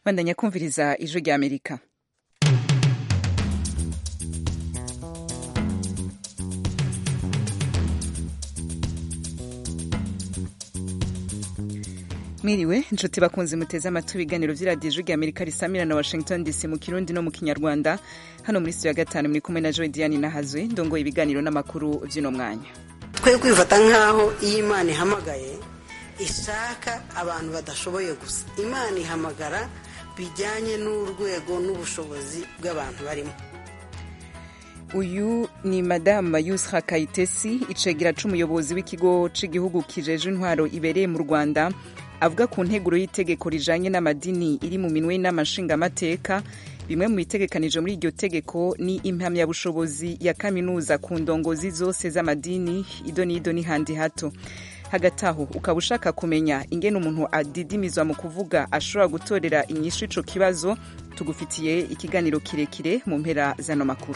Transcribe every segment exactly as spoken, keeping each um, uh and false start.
bandanya kumviriza ijwi rya Amerika. Mwiriwe inshuti bakunzi muteze amatwi ibiganiro vy'iradiyo ijwi rya Amerika risamira na Washington D C mu Kirundi no mu Kinyarwanda. Hano muri studio ya gatanu muri kumwe na Joy Diane Nahazwe ndongo ibiganiro n'amakuru vy'ino mwanya. Twe kwifata nkaho iyi Imana ihamagaye ishaka abantu badashoboye gusa. Imana ihamagara bijyanye n'urwego n'ubushobozi bw'abantu barimo. Uyu ni Madame Yusra Kayitesi, icegera c'umuyobozi w'ikigo c'igihugu kijeje intwaro ibereye mu Rwanda, avuga ku nteguro y'itegeko rijanye n'amadini iri mu minwe n'amashinga amateka. Bimwe mu bitegekanije muri iryo tegeko ni impamyabushobozi ya kaminuza ku ndongozi zose z'amadini, ido n'ido n'ihandi hato. Hagati aho ukaba ushaka kumenya ingene umuntu adidimizwa mu kuvuga ashobora gutorera inyishu ico kibazo, tugufitiye ikiganiro kirekire mu mpera zano makuru.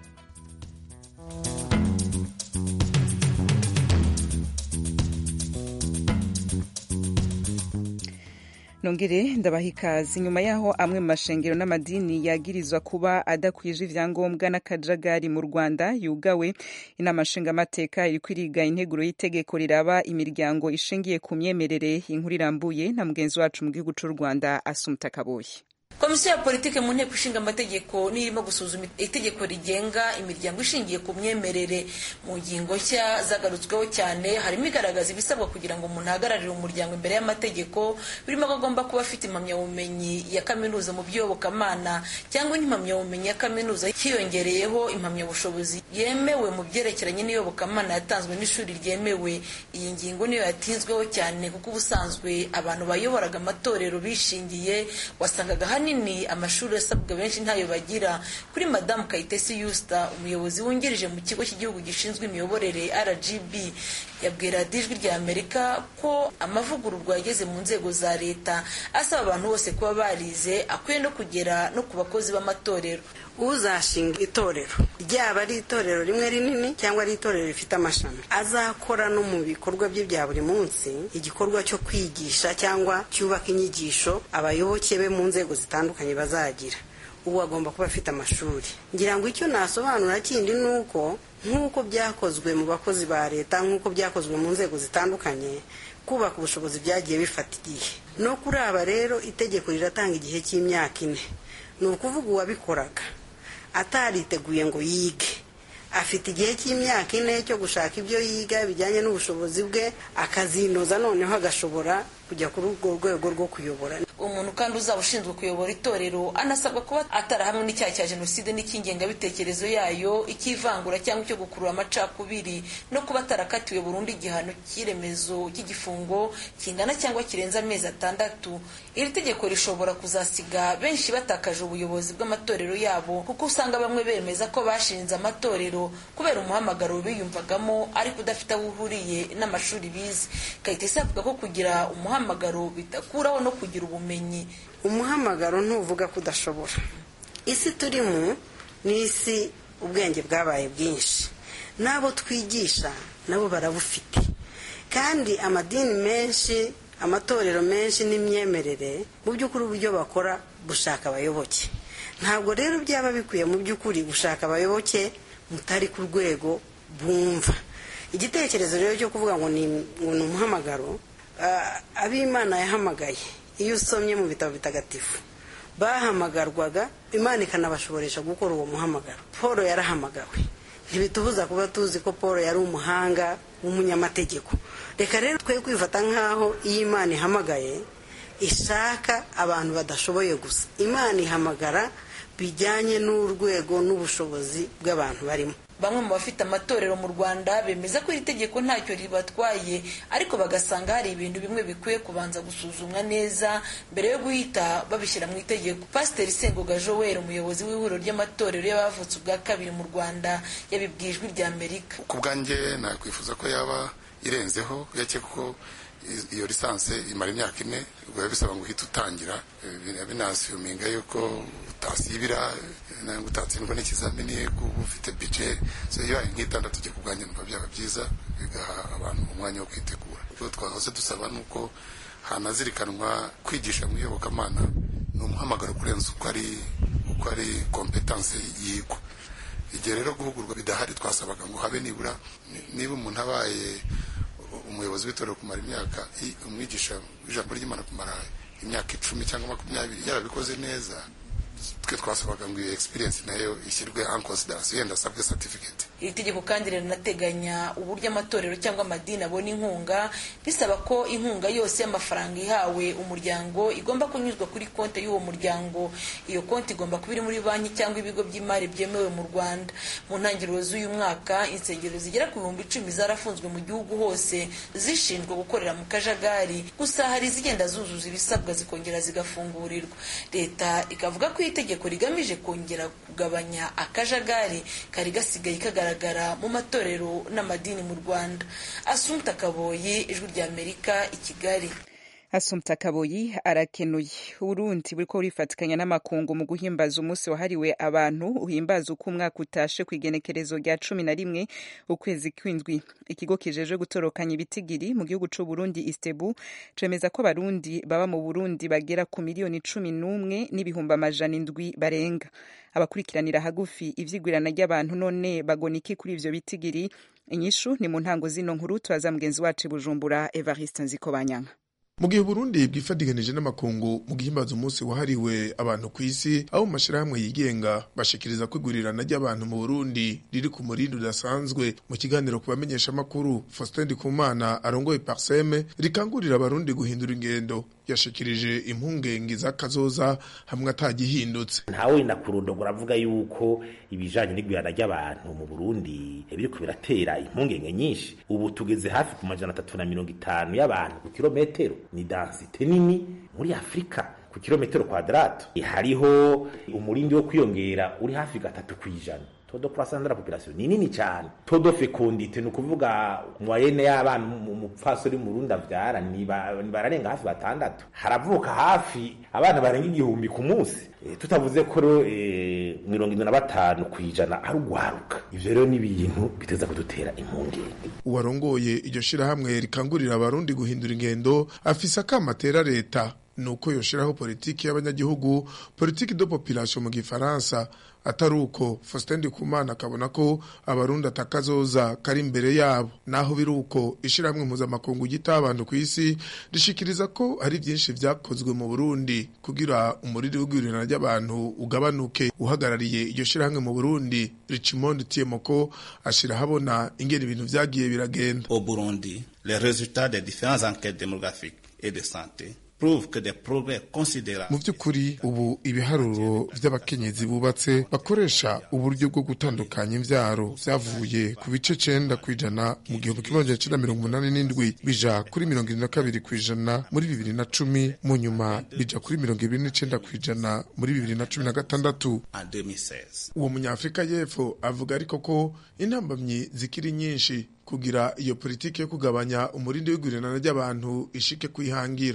Nongere ndabahikazi nyuma yaho amwe mu mashengero n'amadini yagirizwa kuba adakwije ivyangombwa n'akajagari mu Rwanda yugawe, inama nshingamateka iri kwiriga integuro y'itegeko riraba imiryango ishingiye ku myemerere. Inkuru irambuye na mugenzi wacu mu gihugu c'u Rwanda Asumta Kaboyi. Komisiyo ya politike mu nteko ishinga amategeko nirimo gusuzuma itegeko rigenga imiryango ishingiye ku myemerere. Mu ngingo nshya zagarutsweho cyane harimo igaragaza ibisabwa kugira ngo umuntu ahagararire umuryango imbere y'amategeko, birimo ko agomba kuba afite impamyabumenyi ya kaminuza mu by'iyobokamana cyangwa impamyabumenyi ya kaminuza hiyongereyeho impamyabushobozi yemewe mu byerekeranye n'iyobokamana yatanzwe n'ishuri ryemewe. Iyi ngingo niyo yatinzweho cyane kuko ubusanzwe abantu bayoboraga amatorero bishingiye wasangaga hanini amashuri asabwa benshi ntayo bagira. Kuri Madame Kayitesi Yusta, umuyobozi wungirije mu kigo cy'igihugu gishinzwe imiyoborere R G B, yabwira Ijwi rya Amerika ko amavugururwa yageze mu nzego za leta asaba abantu bose kuba barize akwiye no kugera no ku bakozi b'amatorero. Uzashinga itorero ryaba ari itorero rimwe rinini cyangwa ari itorero rifite amashami, azakora no mu bikorwa bye bya buri munsi igikorwa cyo kwigisha cyangwa cyubaka inyigisho abayoboke be mu nzego zitandukanye bazagira, ubu agomba kuba afite amashuri. Ngira ngo icyo nasobanura kindi nuko nk'uko byakozwe mu bakozi ba leta, nk'uko byakozwe mu nzego zitandukanye, kubaka ubushobozi byagiye bifata igihe. No kuri aba rero itegeko riratanga igihe cy'imyaka ine. Ni ukuvuga uwabikoraga atariteguye ngo yige afite igihe cy'imyaka ine cyo gushaka ibyo yiga bijyanye n'ubushobozi bwe, akazinoza noneho agashobora kujya kuri urwo rwego rwo kuyobora. Umuntu kandi uzaba ushinzwe kuyobora itorero anasabwa kuba atarahamwe n'icyaha cya jenoside n'ikingengabitekerezo yayo, ikivangura cyangwa icyo gukurura amacakubiri, no kuba atarakatiwe burundu igihano cy'iremezo cy'igifungo kingana cyangwa kirenze amezi atandatu. Iri tegeko rishobora kuzasiga benshi batakaje ubuyobozi bw'amatorero yabo, kuko usanga bamwe bemeza ko bashinze amatorero kubera umuhamagaro biyumvagamo ariko udafite aho uhuriye n'amashuri bize. Kayitesi avuga ko kugira umuhamagaro bitakuraho no kugira ubumenyi. Umuhamagaro ntuvuga ko udashobora. Isi turimo ni isi ubwenge bwabaye bwinshi, nabo twigisha nabo barabufite, kandi amadini menshi, amatorero menshi n'imyemerere mu by'ukuri uburyo bakora bushaka abayoboke. Ntabwo rero byaba bikwiye mu by'ukuri gushaka abayoboke mutari ku rwego bumva. Igitekerezo rero cyo kuvuga ngo ni umuhamagaro, ab'Imana yahamagaye, iyo usomye mu bitabo bitagatifu bahamagarwaga, Imana ikanabashoboresha gukora uwo muhamagaro. Paul yarahamagawe, ntibitubuza kuba tuzi ko Paul yari umuhanga w'umunyamategeko. Reka rero twe kwifata nkaho iyi Imana ihamagaye ishaka abantu badashoboye gusa. Imana ihamagara bijyanye n'urwego n'ubushobozi bw'abantu barimo. Bamwe mu bafite amatorero mu Rwanda bemeza ko iri tegeko ntacyo ribatwaye, ariko bagasanga hari ibintu bimwe bikwiye kubanza gusuzumwa neza mbere yo guhita babishyira mu itegeko. Pasiteri Sengoga Joel, umuyobozi w'ihuriro ry'amatorero y'abavutse ubwa kabiri mu Rwanda, yabibwiye Ijwi rya Amerika. Ku bwanjye nakwifuza ko yaba irenzeho, yake ko iyo lisanse imara imyaka ine, ubwo bisaba ngo uhite utangira binasiyuminga yuko utasibira nange utatsindwa n'ikizamini kuba ufite budget. So iyo nk'itandatu tujye kubwanya numva byaba byiza, bigaha abantu umwanya wo kwitegura. Ubwo twahoze dusaba nuko hanazirikanwa kwigisha mu iyobokamana ni umuhamagaro kurenza uko ari uko ari competence yigwa. Igihe rero guhugurwa bidahari twasabaga ngo habe nibura niba umuntu abaye umuyobozi w'itorero kumara imyaka umwigisha ijambo ry'Imana kumara imyaka icumi cyangwa makumyabiri yarabikoze neza, twe twasabaga ngo iyo experience nayo ishyirwe en consideration yenda sabwe certificate. Iri tegeko kandi rinateganya uburyo amatorero cyangwa amadini abona inkunga, bisaba ko inkunga yose y'amafaranga ihawe umuryango igomba kunyuzwa kuri konti y'uwo muryango. Iyo konti igomba kuba iri muri banki cyangwa ibigo by'imari byemewe mu Rwanda. Mu ntangiriro z'uyu mwaka insengero zigera ku bihumbi icumi zarafunzwe mu gihugu hose zishinzwe gukorera mu kajagari, gusa hari zigenda zuzuza ibisabwa zikongera zigafungurirwa. Leta ikavuga ko itegeko rigamije kongera kugabanya akajagari kari gasigaye kagaragara mu matorero n'amadini mu Rwanda. Assumpta Kaboyi, Ijwi ry'Amerika, i Kigali. Assumpta Kaboyi arakenuye. Urundi buriko urifatikanya n'amakungu mu guhimbaza umunsi wahariwe abantu uhimbaza uko umwaka utashe kwigenekerezo rya cumi na rimwe ukwezi kw'indwi. Ikigo kijeje gutorokanya ibitigiri mu gihugu c'u Burundi Istebu cemeza ko abarundi baba mu Burundi bagera ku miliyoni cumi n'umwe n'ibihumbi amajana indwi barenga. Abakurikiranira hagufi ivyigwirana ry'abantu none bagona iki kuri ivyo bitigiri? Inyishu ni mu ntango zino nkuru turaza mugenzi wacu Bujumbura Evariste Nzikobanyanga. Mu gihe Burundi bwifadiganije n'amakungu mu gihimbaza umunsi wahariwe abantu ku isi, aho mu mashirahamwe yigenga bashikiriza kwigurirana ry'abantu mu Burundi riri ku murindi udasanzwe. Mu kiganiro kubamenyesha makuru, Faustin Ndikumana arongoye Parseme rikangurira abarundi guhindura ingendo, yashikirije impungenge z'akazoza hamwe atagihindutse. Ntawe nakurondogora avuga yuko ibijanye n'igwirana ry'abantu mu Burundi biriko biratera impungenge nyinshi. Ubu tugeze hafi ku majana atatu na mirongo itanu y'abantu ku kilometero, ni densite nini muri Afrika ku kilometero kwadrato. Hariho umurindi wo kwiyongera uri hafi gatatu kwijana. Todo croissance de la population ni nini cyane. Todo fecondité no kuvuga moyenne y'abana mu pfasori mu Burundi avyara ni bararenga hafi batandatu. Haravuka hafi abana barenga igihumbi ku munsi. E, tutavuze ko e, mirongo ine na batanu kwijana ari ugwaruka. Ivyo rero ni ibintu biteza kudutera impungenge. Uwarongoye iryo shirahamwe rikangurira abarundi guhindura ingendo afisa kamatera leta nuko yoshiraho politiki y'abanyagihugu, politiki de population mu gifaransa. Ataruko Faustin Ndikumana akabona ko abarundi atakazoza kari imbere yabo. Naho biruko ishiramwe mpuzamakungu y'itabantu ku isi rishikiriza ko hari byinshi vyakozwe mu Burundi kugira umuriri w'igwirirana ry'abantu ugabanuke. Uhagarariye iryo shiramwe mu Burundi Richmond Tiemoko ashira habona ingene ibintu vyagiye biragenda. Au Burundi, les résultats des différentes enquêtes démographiques et de santé mu by'ukuri ubu ibiharuro by'abakenyezi bubatse bakoresha uburyo bwo gutandukanya imvyaro vyavuye ku bice cenda kwijana mu gihumbi kimwe magana cenda mirongo umunani n'indwi bija kuri mirongo irindwi na kabiri kwijana muri bibiri na cumi, mu nyuma bija kuri mirongo ibiri n'icenda kwijana muri bibiri na cumi na gatandatu. Uwo munyafrika y'epfo avuga ariko ko intambamyi zikiri nyinshi kugira iyo politiki yo kugabanya umurindi w'igwirirana ry'abantu ishike kwihangira.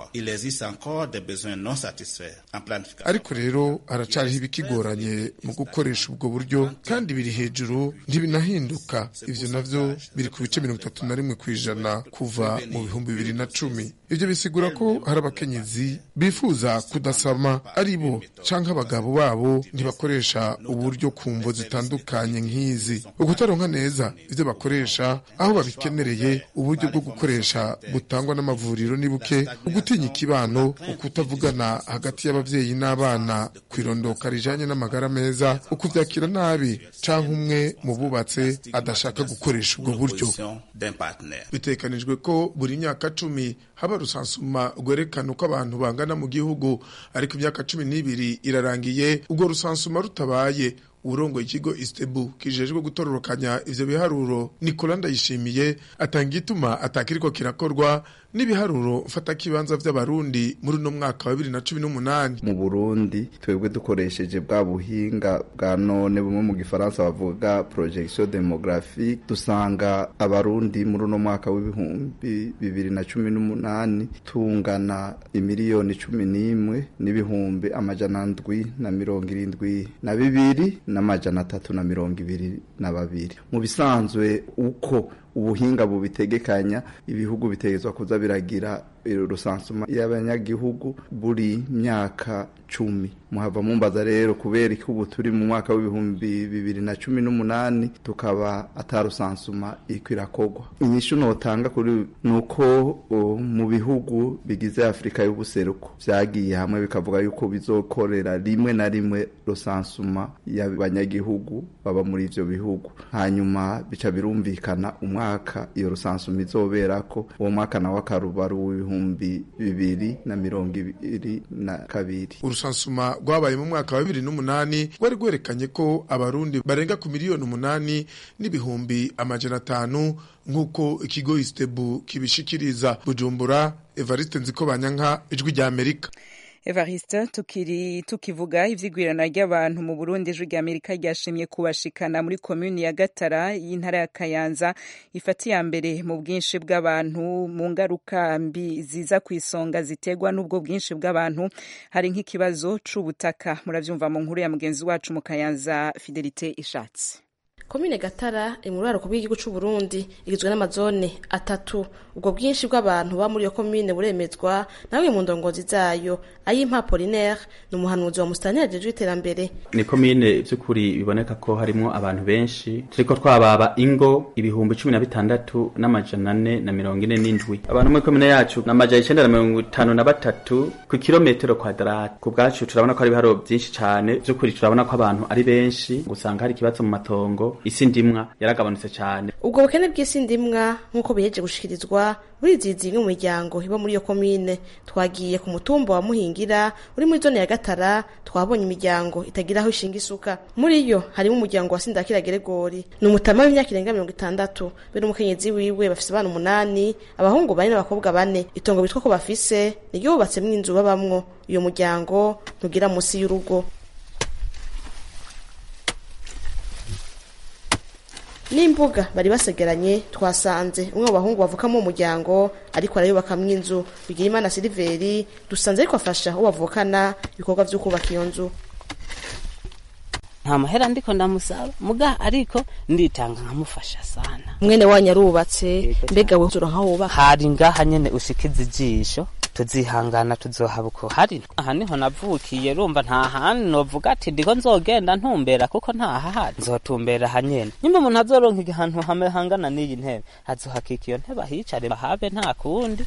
Ariko rero haracariho ibikigoranye mu gukoresha ubwo buryo kandi biri hejuru ntibinahinduka. Ivyo navyo biri ku bice mirongo itatu na rimwe kwijana kuva mu bihumbi bibiri na cumi. Ivyo bisigura ko hari abakenyezi bifuza kudasama ari bo canke abagabo babo ntibakoresha uburyo ku mvo zitandukanye nk'izi. Ukutaronka neza ivyo bakoresha aho babikenereye, uburyo bwo gukoresha butangwa n'amavuriro ni buke, ugutinya ikibano, ukutavugana hagati y'abavyeyi n'abana, kwirondoka rijanye n'amagara meza, ukuvyakira nabi canke umwe mu bubatse adashaka gukoresha ubwo buryo. Bitekanijwe ko buri myaka cumi haba rusansuma rwerekana uko abantu bangana mu gihugu, ariko imyaka cumi n'ibiri irarangiye ubwo rusansuma rutabaye. Urongo ikigo Istebu kijejwe gutororokanya ivyo biharuro Nicolas Ndayishimiye atanga ituma atakiriko kirakorwa n'ibiharuro mfata kibanza vy'abarundi muri no mwaka wa bibiri na cumi n'umunani. Mu Burundi twebwe dukoresheje bwa buhinga bwa none bumwe mu gifaransa bavuga projection demographique, dusanga abarundi muri no mwaka w'ibihumbi bibiri na cumi n'umunani tungana imiliyoni cumi n'imwe n'ibihumbi amajana ndwi na mirongo irindwi na bibiri n'amajana atatu na mirongo ibiri na babiri. Mu bisanzwe uko ubuhinga bubitegekanya ibihugu bitegezwa kuza biragira rusansuma y'abanyagihugu buri myaka cumi. Muhava mumbaza rero kubera ko ubu turi mu mwaka w'ibihumbi bibiri na cumi n'umunani tukaba atarusansuma ikwirakogwa. Inyishu notanga kuri nuko mu bihugu bigize Afrika y'ubuseruko vyagiye hamwe bikavuga yuko bizokorera rimwe na rimwe rusansuma y'abanyagihugu baba muri ivyo bihugu, hanyuma bica birumvikana umwaka iyo rusansuma izoberako uwo mwaka nawo akarubaru w'ibihumbi bibiri na mirongo ibiri na kabiri. Urusansuma rwabaye mu mwaka wa bibiri n'umunani rwari rwerekanye ko abarundi barenga ku miliyoni umunani n'ibihumbi amajana atanu nk'uko ikigo Istebu kibishikiriza. Bujumbura, Evariste Nzikobanyanka, Ijwi rya Amerika. Evariste, tukiri tukivuga ivyigwirana ry'abantu mu Burundi, Ijwi rya Amerika ryashimye kubashikana muri komune ya Gatara y'intara ya Kayanza ifati ya mbere mu bwinshi bw'abantu mu ngaruka mbi ziza kwisonga zitegwa n'ubwo bwinshi bw'abantu. Hari nk'ikibazo c'ubutaka, muravyumva mu nkuru ya mugenzi wacu mu Kayanza Fidelite Ishatse. Komine Gatara iri mu ruraro rw'igihugu c'u Burundi, igizwe n'amazone atatu. Ubwo bwinshi bw'abantu ba muri iyo komine buremezwa nawe mu ndongozi zayo. Ayimpa Apollinaire ni umuhanuzi wa Musitanteri ajejwe iterambere. Ni komine vy'ukuri biboneka ko harimo abantu benshi, turiko twababa ingo ibihumbi cumi na bitandatu n'amajana ane na mirongo ine n'indwi. Abantu muri komine yacu n'amajana icenda na mirongo itanu na batatu ku kilometero kwadrate. Ku bwacu turabona ko ari ibiharo vyinshi cane, vy'ukuri turabona ko abantu ari benshi, gusanga hari ikibazo mu matongo. Isi ndimwa yaragabanutse cyane. Ubwo bukene bw'isi ndimwa nkuko biheje gushikirizwa burizizi mu miryango iba muri iyo komine. Twagiye ku mutumba wa Muhingira uri muri zone ya Gatara, twabonye imiryango itagira aho ishinga isuka. Muri yo harimo umuryango wa Sindakira Geregori, ni umutama w'imyaka irenga mirongo itandatu, be n'umukenyezi wiwe bafise abana umunani, abahungu bane n'abakobwa bane. Itongo bitwa ko bafise niryo bubatsemwo inzu babamwo. Uyo muryango ntugira musi y'urugo. N'imbuga bari basegeranye twasanze umwe mu bahungu bavuka mu muryango ariko arayubakamwo inzu. Bigirimana Silveri dusanze ariko afasha uwo bavukana ibikorwa vyo kubaka iyo nzu. Nta mahera ndiko ndamusaba muga ariko nditanga nkamufasha sana. Mwene wanyu arubatse, mbega we uzura nka wubaka? Hari ngaha nyene ushikiza ijisho tuzihangana tuzohabuko. Hari aha niho navukiye, rumva nta handi novuga ati ndiko nzogenda ntumbera kuko nta hahari nzotumbera hanyene. Nyimba umuntu azoronka igihantu hame hangana n'iyi ntebe azohakika iyo ntebe ahicare bahabe nta kundi.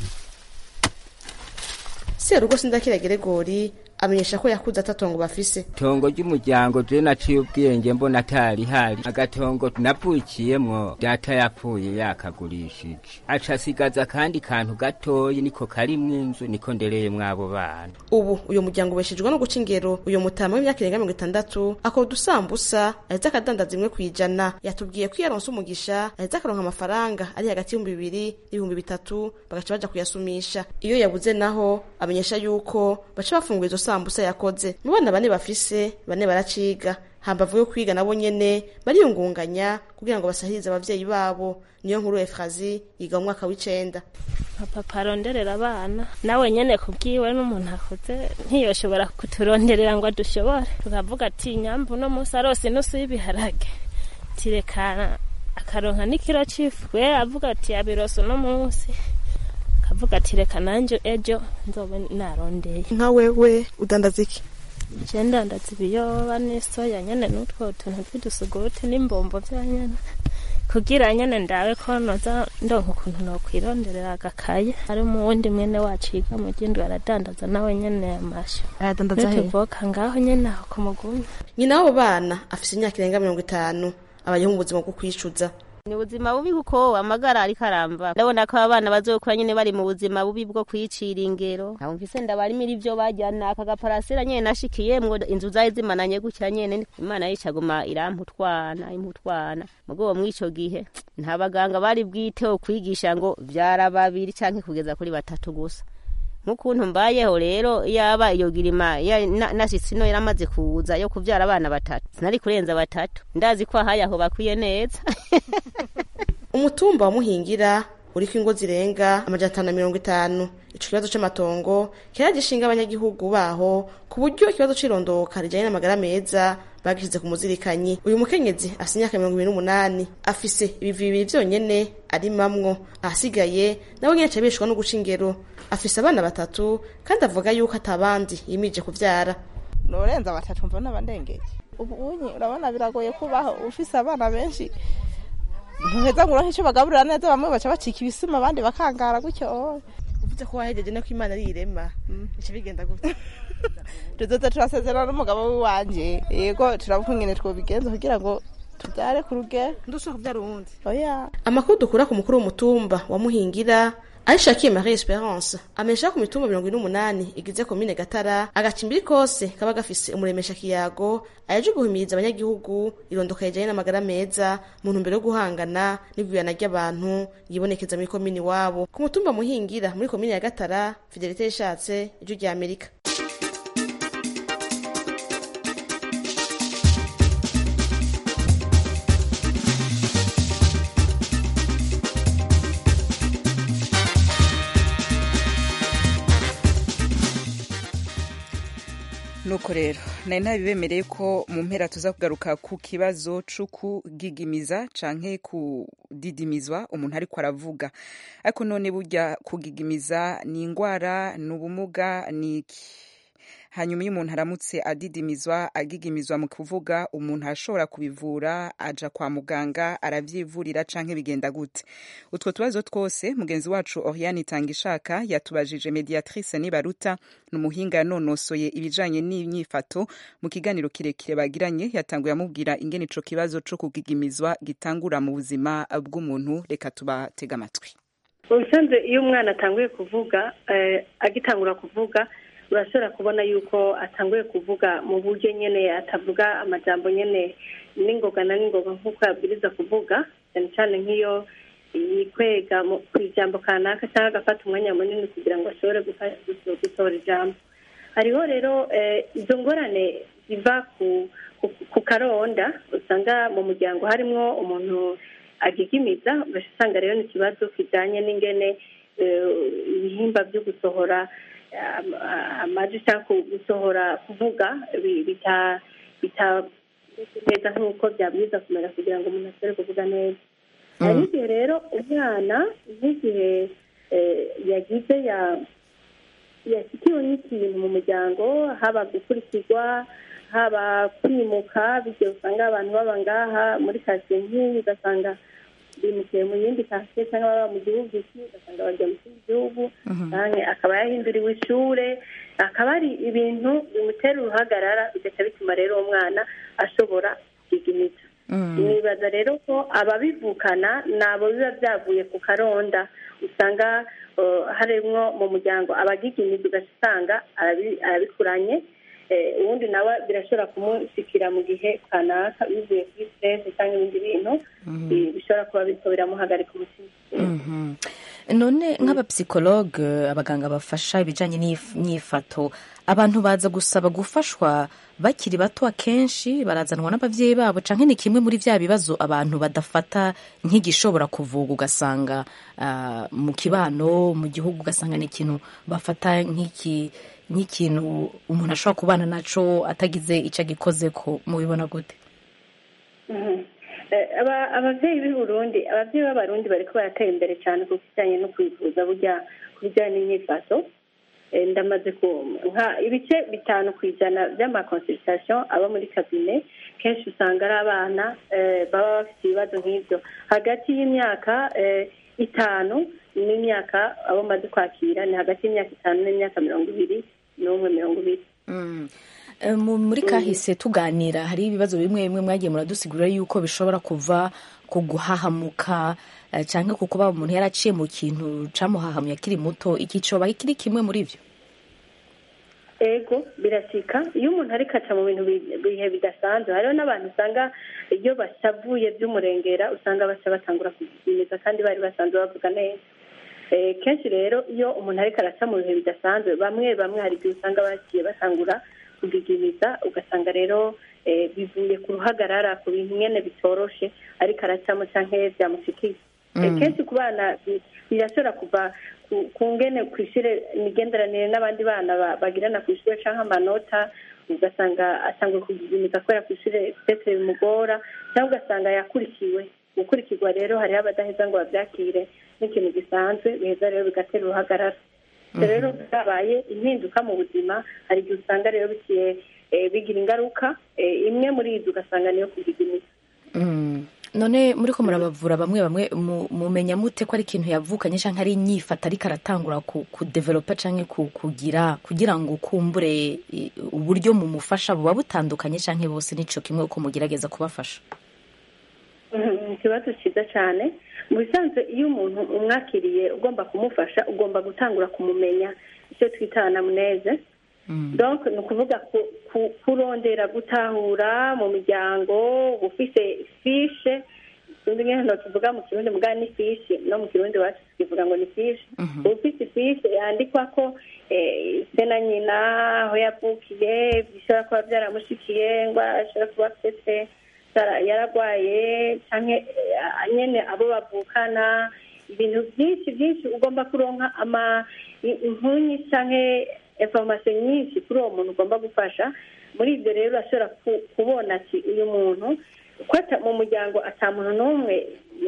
Serugo Sindakira Geregori amenyesha ko yakuze atatongo bafise. Tongo ry'umuryango je naciye ubwenge mbona atari hari, agatongo napfukiyemwo data yapfuye yakagurishije, aca asigaza kandi kantu gatoyi niko karimwo inzu, niko ndereye mwabo bana. Ubu uyo muryango ubeshejwe no guca ingero. Uyo mutama w'imyaka irenga mirongo itandatu akora udusambusa aheza akadandaza imwe kwijana. Yatubwiye ko yaronse umugisha aheza akaronka amafaranga ari hagati y'ibihumbi bibiri n'ibihumbi bitatu, bagaca baja kuyasumisha. Iyo yabuze naho amenyesha yuko baca bafungura izo sambusa yakoze. Mu bana bane bafise bane baraciga, hambavu yo kwiga nabo nyene bariyungunganya kugira ngo basahirize abavyeyi babo. Niyo nkuru Efrazi yiga mu mwaka w'icenda. Papa aronderera abana nawe nyene kubwiwe n'umuntu akoze ntiyoshobora kuturonderera ngo adushobore. Tukavuga ati nyambu no musi arose nusu y'ibiharage tirekana akaronka n'ikiro c'ifu. We avuga ati abiroso no musi, kavuga ati reka nanje ejo nzobe narondeye. Nka wewe udandaza iki? Je ndandaza ibiyoba n'isoya nyene n'utwo tuntu tw'udusuguti n'imbombo vya nyene, kugira nyene ndawe ko noza ndonka ukuntu nokwironderera agakaye. Ari mu wundi mwene wacu yiga mu gindi aradandaza nawe nyene amasho. Aradandaza he? Tuvoka ngaho nyene aho ku Mugumya. Nyina w'abo bana afise imyaka irenga mirongo itanu, abayeho mu buzima bwo kwicuza. Ni ubuzima bubi kuko amagara ari karamba. Ndabona ko abana bazokura nyene bari mu buzima bubi bwo kwicira ingero. Nabumvise ndabarimira ivyo bajyana akagaparasera nyene nashikiyemwo inzu zaye zimananye gutya nyene. Imana yicaguma iramputwana imputwana. Mugo mwico gihe nta baganga bari bwiteho kwigisha ngo vyara babiri canke kugeza kuri batatu gusa. Mukuntu mbayeho rero yaba iyo girima ya nasitsino yaramaze kuza yo kuvyara abana batatu, sinari kurenza batatu. Ndazi ko hayaho bakwiye neza. Umutumba wa Muhingira uriko ingo zirenga amajana atanu na mirongo itanu. Ico kibazo c'amatongo kiragishinga abanyagihugu baho ku buryo ikibazo c'irondoka rijanye n'amagara meza bagishize ku muzirikanyi. Uyu mukenyezi afise imyaka mirongo ibiri n'umunani afise ibivi bibiri vyonyene arimamwo, ahasigaye nawe nyene acabishwa no guca ingero. Afise abana batatu kandi avuga yuko atabandi yimije kuvyara. Norenza batatu mva n'abandengeje. Ubu unyi urabona biragoye kubaho ufise abana benshi. Ntuheza ngo uronke ico bagaburira neza, bamwe baca bacika ibisima abandi bakangara gutyo. Uvuze ko wahejeje no kw'Imana ari irema. Ico bigenda gute? Tuzoza turasezerana n'umugabo wanje. Yego turabukungene twobigenza kugira ngo tubyare ku rugero. Ndushaka kubyara uwundi. Oya. Amakuru dukura ku mukuru w'umutumba wa Muhingira Aishakiye Marie Esperance amesha ku mitumba mirongo ine n'umunani igize komine Gatara, agacimbiri kose kaba gafise umuremesha kiyago aje guhimiriza abanyagihugu irondoka rijanye n'amagara meza mu ntumbero yo guhangana n'igwirana ry'abantu yibonekeza muri komine wabo. Ku mutumba Muhingira muri komine ya Gatara, Fidelite Yashatse, Ijwi rya Amerika. Nuko rero nari nabibemereye ko mu mpera tuza kugaruka ku kibazo cyo kugigimiza canke kudidimizwa umuntu ariko aravuga, ariko none burya kugigimiza ni ingwara, ni ubumuga, ni iki? Hanyuma iyo umuntu aramutse adidimizwa agigimizwa mu kuvuga, umuntu ashobora kubivura, aja kwa muganga aravyivurira canke bigenda gute? Utwo tubazo twose mugenzi wacu Oriane Itangishaka yatubajije Mediatrice Nibaruta, n'umuhinga yanonosoye ibijanye n'imyifato. Mu kiganiro kirekire bagiranye yatanguye amubwira ingene ico kibazo co kugigimizwa gitangura mu buzima bw'umuntu. Reka tubatega amatwi. Ubusanzwe iyo umwana atanguye kuvuga eh, agitangura kuvuga urashobora kubona yuko atanguye kuvuga mu buryo nyene atavuga amajambo nyene n'ingoga na n'ingoga nk'uko yabwiriza kuvuga, cyane cyane nk'iyo yikwega ku ijambo kanaka cyangwa agafata umwanya munini kugira ngo ashobore gusohora ijambo. Hariho rero izo ngorane ziva ku ku karonda, usanga mu muryango harimwo umuntu agigimiza, ugasanga rero ni ikibazo kijanye n'ingene ibihimba byo gusohora amaji cyangwa gusohora kuvuga bita bita neza nk'uko byabwiza kumera kugira ngo umuntu ashobore kuvuga neza. Hari igihe rero umwana nk'igihe yagize yashyikiwe n'ikintu mu muryango, haba gukurikirwa, haba kwimuka, bityo usanga abantu baba ngaha muri kasiye nk'iyi ugasanga bimukiye mu yindi kasiye cyangwa baba mu gihugu iki ugasanga bajya mu kindi gihugu, akaba yahinduriwe ishure, akaba ari ibintu bimutera uruhagarara, bigaca bituma rero umwana ashobora kugigimiza. Nibaza rero ko ababivukana nabo biba byavuye ku karonda, usanga harimwo mu muryango abagigimiza ugasanga arabikuranye, ubundi nawe birashobora kumushikira mu gihe kanaka bivuye kuri stress cyangwa ibindi bintu bishobora kuba biriko biramuhagarika umutima. None nk'abapsikologe, abaganga bafasha ibijanye n'imyifato, abantu baza gusaba gufashwa bakiri bato, akenshi barazanwa n'abavyeyi babo, canke ni kimwe muri vya bibazo abantu badafata nk'igishobora kuvuga, ugasanga uh, mu kibano mu gihugu ugasanga ni ikintu bafata nk'iki nk'ikintu umuntu ashobora kubana naco atagize ico agikozeko. Mubibona gute? Abavyeyi b'i Burundi, abavyeyi b'abarundi bariko baratera imbere cyane ku kijanye no kwivuza, burya ku bijanye n'imyifato. Ndamaze nka ibice bitanu ku ijana by'amakonsultation aba muri kabine, kenshi usanga ari abana baba bafite ibibazo nk'ibyo hagati y'imyaka itanu n'imyaka abo maze kwakira ni hagati y'imyaka itanu n'imyaka mirongo ibiri n'umwe mirongo ibiri. Muri kahise tuganira hari ibibazo bimwe bimwe mwagiye muradusigurira yuko bishobora kuva ku guhahamuka cyangwa kuko ba umuntu yaraciye mu kintu camuhahamuye akiri muto. Iki coba kiri kimwe muri ivyo? Ego birashika iyo umuntu ariko aca mu bintu bihe bidasanzwe. Hariho n'abantu usanga iyo bashavuye by'umurengera usanga baca batangura kugigimiza kandi bari basanzwe bavuga neza. Kenshi rero iyo umuntu ariko araca mu bihe bidasanzwe, bamwe bamwe hari igihe usanga baciye batangura kugigimiza, ugasanga rero bivuye ku ruhagarara, ku bintu nyene bitoroshe ariko aracamo canke byamushikiye. kenshi ku bana birashobora kuva ku ngene ku ishuri imigenderanire n'abandi bana bagirana ku ishuri cyangwa amanota ugasanga asangwe kugigimiza kubera ku ishuri ndetse bimugora cyangwa ugasanga yakurikiwe gukurikirwa rero hariho abadaheza ngo babyakire n'ikintu gisanzwe biheza rero bigatera uruhagarara rero byabaye impinduka mu buzima hari igihe usanga rero bigiye bigira ingaruka imwe muri izo ugasanga niyo kugigimiza. None muri ko murabavura bamwe bamwe mumenya mute ko ari ikintu yavukanye cyangwa ari inyifata ariko aratangura kudevelopa cyangwa kugira kugira ngo kumbure uburyo mumufasha buba butandukanye cyangwa bose nico kimwe uko mugerageza kubafasha? Ikibazo cyiza cyane. Mu bisanzwe iyo umuntu umwakiriye ugomba kumufasha ugomba gutangura kumumenya icyo twita anamneze. Donc ni ukuvuga kurondera gutahura mu miryango ufise fishe sinzi nk'ahantu tuvuga mu kirundi mugana ni fishe no mu kirundi wacu tukivuga ngo ni fishe ufise fishe yandikwa ko se na nyina aho yavukiye bishobora kuba byaramushikiye ngo ashobora kuba afite yaragwaye cyangwa nyine abo bavukana ibintu byinshi byinshi ugomba kuronka ama impunyi cyangwa information nyinshi kuri uwo muntu ugomba gufasha. Muri ibyo rero urashobora kubona ati uyu muntu ko mu muryango ata muntu n'umwe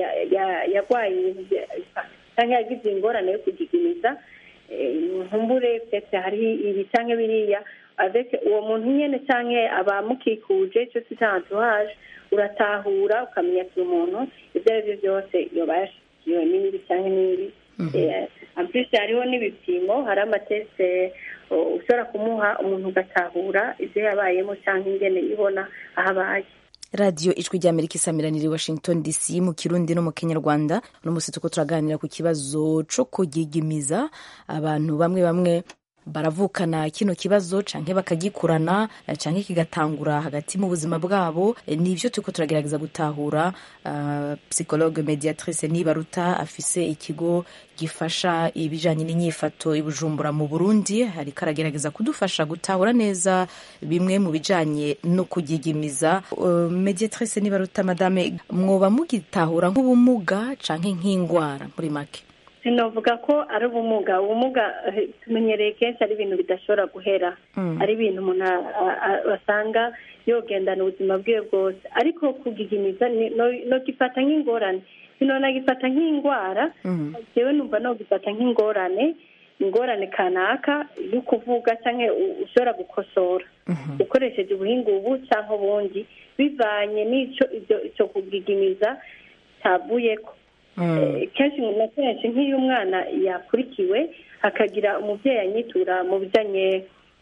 yarwaye cyangwa yagize ingorane yo kugigimiza nkumbure pete hari ibi cyangwa biriya avec uwo muntu nyene cyangwa abamukikuje cyo twita entourage uratahura ukamenya ati umuntu ibyo ari byo byose yobayashikiwe n'ibi cyangwa n'ibi. Ampisi hariho n'ibipimo hari amateste ushobora kumuha umuntu ugatahura ibyo yabayemo cyangwa ingene ibona aho abaye. Radio Ijwi ry'Amerika isamiraniye Washington D C mu Kirundi no mu Kinyarwanda. No musi tuko turaganira ku kibazo cyo kugigimiza abantu bamwe bamwe baravukana kino kibazo canke bakagikurana canke kigatangura hagati mu buzima bwabo. Nivyo tuko turagerageza gutahura. Uh, psychologue mediatrice Nibaruta afise ikigo gifasha ibijanye n'inyifato ibujumbura mu Burundi, hari karagerageza kudufasha gutahura neza bimwe mu bijanye no kugigimiza. Uh, mediatrice Nibaruta, madame, mwoba mugitahura nk'ubumuga canke nk'ingwara muri make? Sinovuga ko ari ubumuga. Ubumuga tumenyereye kenshi ari ibintu bidashobora guhera, ari ibintu umuntu basanga yogendana ubuzima bwiwe bwose, ariko kugigimiza no gifata nk'ingorane, sinona gifata nk'ingwara. Jewe numva no gifata nk'ingorane, ingorane kanaka yo kuvuga cyangwa ushobora gukosora ukoresheje ubuhinga ubu cyangwa ubundi bivanye n'ico icyo kugigimiza tabuyeko. Kenshi na kenshi nk'iyo umwana yakurikiwe hakagira umubyeyi anyitura mu bijyanye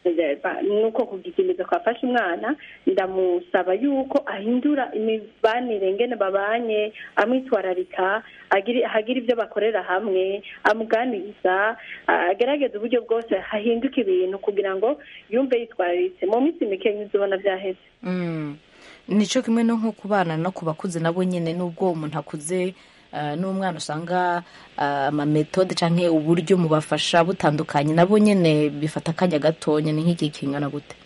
nuko kugigimiza kwafasha umwana, ndamusaba yuko ahindura imibanire ngene babanye, amwitwararika, hagira ibyo bakorera hamwe, amuganiriza, agerageza uburyo bwose hahinduka ibintu kugira ngo yumve yitwararitse. Mu minsi mike uzibona byaheze. Nico kimwe no nko kubana no kubakuze nabo nyene, nubwo umuntu akuze n'umwana usanga amametode canke uburyo mubafasha butandukanye, nabo nyene bifata akanya gatonya. Ni nk'iki kingana gute?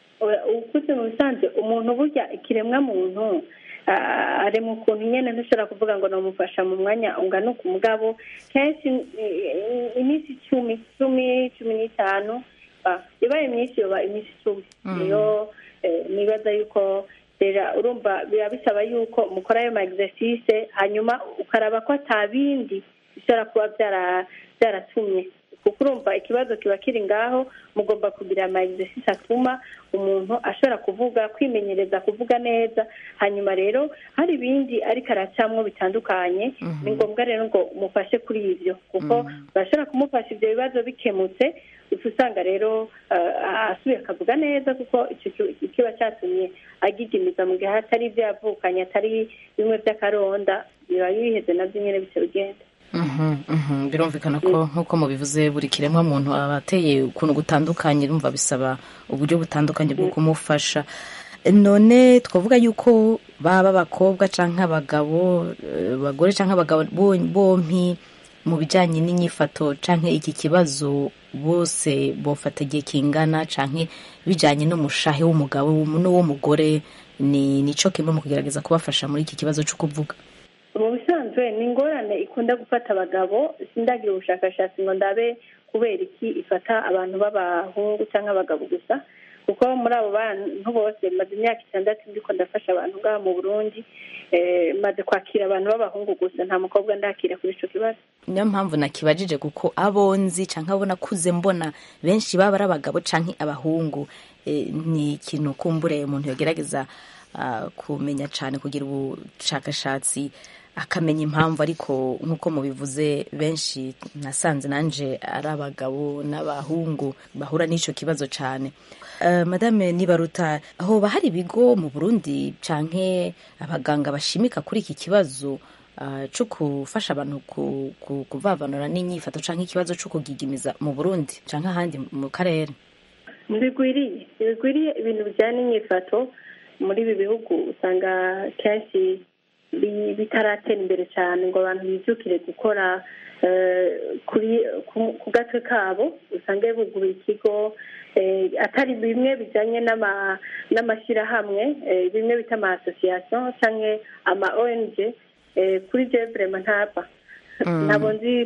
Ukuze mu bisanzwe umuntu burya ikiremwa muntu ari mu kuntu nyene ntushobora kuvuga ngo namufasha mu mwanya ungana ku mugabo. Kenshi iminsi cumi cumi cumi n'itanu ibaye myinshi yoba iminsi cumi niyo nibaza yuko rero urumva biba bisaba yuko mukora ayo ma exercice hanyuma ukaraba ko atabindi bishobora kuba byaratumye, kuko urumva ikibazo kiba kiri ngaho. Mugomba kugira ama exercice atuma umuntu ashobora kuvuga, kwimenyereza kuvuga neza. Hanyuma rero hari ibindi ariko aracamwo bitandukanye, ni ngombwa rero ngo umufashe kuri ibyo, kuko urashobora kumufasha ibyo bibazo bikemutse, usanga rero asubiye akavuga neza, kuko icyo kiba cyatumye agigimiza mu gihe hatari ibyo yavukanye, atari bimwe by'akaronda, biba biheze nabyo nyine bityo bigenda. Birumvikana ko nk'uko mubivuze buri kiremwa muntu abateye ukuntu gutandukanye, urumva bisaba uburyo butandukanye bwo kumufasha. None twavuga yuko baba abakobwa canke abagabo, bagore canke abagabo bompi mu bijanye n'inyifato canke iki kibazo bose bofata igihe kingana, canke bijanye n'umushahe w'umugabo n'uw'umugore, ni nico kimwe mu kugerageza kubafasha muri iki kibazo cyo kuvuga? mu bisanzwe ni ingorane ikunda gufata abagabo. Sindagira ubushakashatsi ngo ndabe kubera iki ifata abantu b'abahungu cyangwa abagabo gusa, kuko muri abo bantu bose maze imyaka itandatu ndiko ndafasha abantu ngaha mu Burundi, maze kwakira abantu b'abahungu gusa, nta mukobwa ndakira kuri ico kibazo. Niyo mpamvu nakibajije, kuko abonzi canke abona kuze mbona benshi baba ari abagabo canke abahungu. E, ni ikintu kumbure umuntu yogerageza uh, kumenya cane, kugira ubushakashatsi akamenya impamvu, ariko nk'uko mubivuze benshi nasanze nanje ari abagabo n'abahungu bahura n'ico kibazo cane. Uh, Madame Nibaruta, hoba hari ibigo mu Burundi canke abaganga bashimika kuri iki kibazo uh, cyo gufasha abantu ku, ku, kuvavanura n'inyifato canke ikibazo cyo kugigimiza mu Burundi canke ahandi mu karere? Mbigwiriye bigwiriye ibintu bijyanye n'inyifato muri ibi bihugu, usanga kenshi bitaratera imbere cyane ngo abantu bizukire gukora kuri ku gatwe kabo. Usanga buguruye ikigo atari bimwe bijyanye n'amashyirahamwe, bimwe bita ama association cyangwa ama O N G. Kuri je vraiment ntapa ntabwo nzi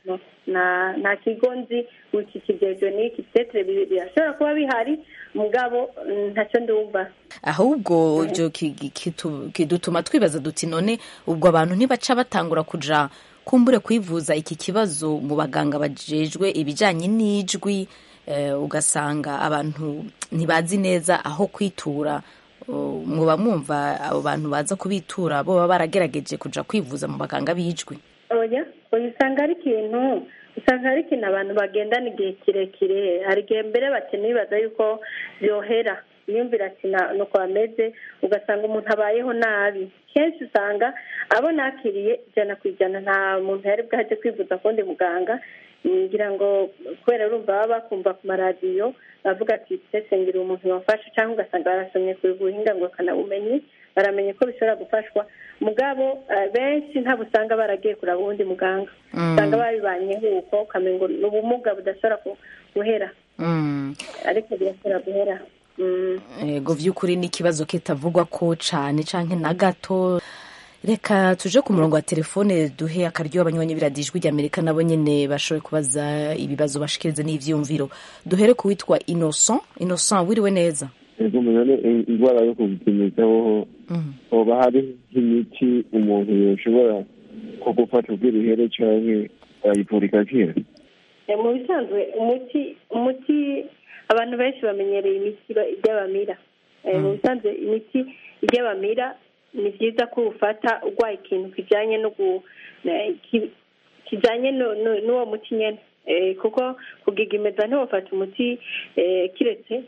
na nta kigo nzi wiki kigejwe n'iki tetre birashobora kuba bihari, mugabo ntacyo ndumva. Ahubwo byo kidutuma twibaza duti none ubwo abantu ntibaca batangura kuja kumbure kwivuza iki kibazo mu baganga bajejwe ibijanye n'ijwi, ugasanga abantu ntibazi neza aho kwitura. Muba mwumva abo bantu baza kubitura bo baba baragerageje kuja kwivuza mu baganga bijwi? Oya, oya, usanga ari ikintu usanga ari ikintu abantu bagendana igihe kirekire. Hari igihe mbere bakeneye baza yuko byohera, yumvira ati nuko bameze, ugasanga umuntu abayeho nabi. Kenshi usanga abo nakiriye ijana ku ijana nta muntu yari bwaje kwivuza kundi muganga. Ngira ngo kubera urumva baba bakumva ku maradiyo bavuga ati ese ngira umuntu wafasha, cyangwa ugasanga barasomye ku buhinga ngo kanabumenyi baramenye ko bishobora gufashwa. Mugabo benshi ntabwo usanga baragiye kuraba uwundi muganga, usanga babibanyeho uko ukamengo ni ubumuga budashobora guhera, ariko birashobora guhera. Ego vy'ukuri ni ikibazo kitavugwa ko cane canke na gato. Reka tuje ku murongo wa telefone duhe akaryo abanywanyi biradijwe ry'Amerika nabo nyene bashoboye kubaza ibibazo bashikirize n'ivyumviro. Duhere ku witwa Innocent. Innocent, wiriwe neza? Ego mene ingwara yo kubimezaho oba hari imiti umuntu yoshobora ko gufata ubwirihere canke ayipurika kire? Mu bisanzwe umuti umuti abantu benshi bamenyereye imiti y'abamira. Mu bisanzwe imiti y'abamira ni byiza ko ufata urwaye ikintu kijyanye no kijyanye n'uwo muti nyine, kuko kugigimeza ntiwafata umuti kiretse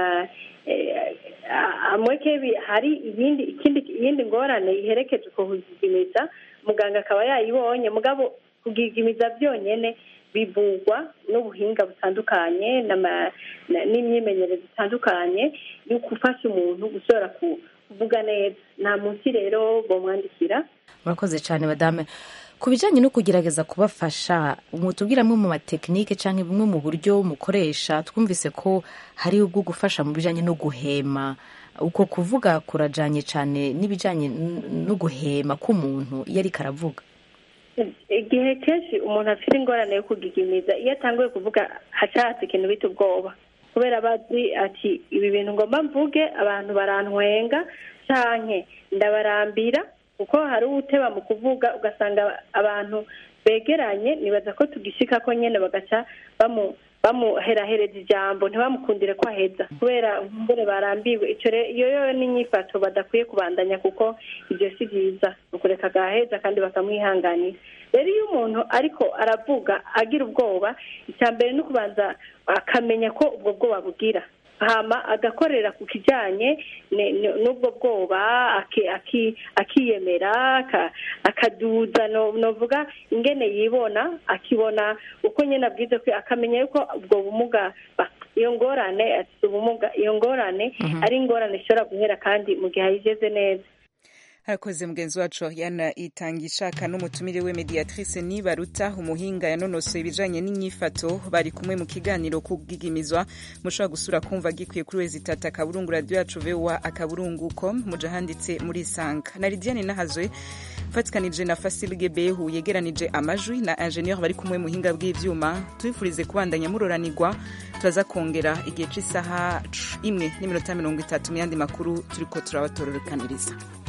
amweke hari iyindi ikindi iyindi ngorane iherekeje uko kugigimeza muganga akaba yayibonye. Mugabo kugigimiza byonyine bivugwa n'ubuhinga butandukanye n'imyimenyerezo itandukanye yo gufasha umuntu gushobora kuvuga neza. Nta munsi rero bomwandikira. Murakoze cyane madame. Ku bijyanye no kugerageza kubafasha, mutubwira amwe mu matekinike cyangwa bumwe mu buryo mukoresha. Twumvise ko hari ubwo gufasha mu bijyanye no guhema, uko kuvuga kurajanye cyane n'ibijyanye no guhema k'umuntu iyo ariko aravuga. Igihe kenshi umuntu afite ingorane yo kugigimiza, iyo atanguye kuvuga hacatse ikintu bita ubwoba, kubera bazi ati ibi bintu ngomba mvuge abantu barantwenga canke ndabarambira, kuko hari uteba mu kuvuga ugasanga abantu begeranye nibaza ko tugishika ko nyene bagaca bamu bamuherahereza ijambo ntibamukundire ko aheza kubera mbere barambiwe. Ico iyo yo ni nyifato badakwiye kubandanya, kuko ibyo si byiza ukureka gaheza kandi bakamwihanganira. Rero iyo umuntu ariko aravuga agira ubwoba, icyambere no kubanza akamenya ko ubwo bwoba bugira, hama agakorera ku kijanye n'ubwo bwoba, akiyemera akaduza novuga ingene yibona, akibona uko nyene abwize ko akamenya yuko ubwo bumuga iyo ngorane ati ubumuga iyo ngorane ari ingorane ishobora guhera kandi mu gihe ayigeze neza. harakoze mugenzi wacu Yana Itangishaka n'umutumire we Mediatrice Nibaruta umuhinga yanonosoye ibijanye n'inyifato bari kumwe mu kiganiro kugigimizwa mushobora gusura kumva gikwiye kuri wezi tata kaburungu radio yacu vewa akaburungu com muja handitse muri sanga na Lidiane Nahazwe fatikanije na Fasil Gebehu yegeranije amajwi na ingenieur bari kumwe muhinga bw'ivyuma twifurize kubandanya muroranirwa turaza kongera igihe c'isaha imwe n'iminota mirongo itatu mu yandi makuru turiko turabatororokaniriza.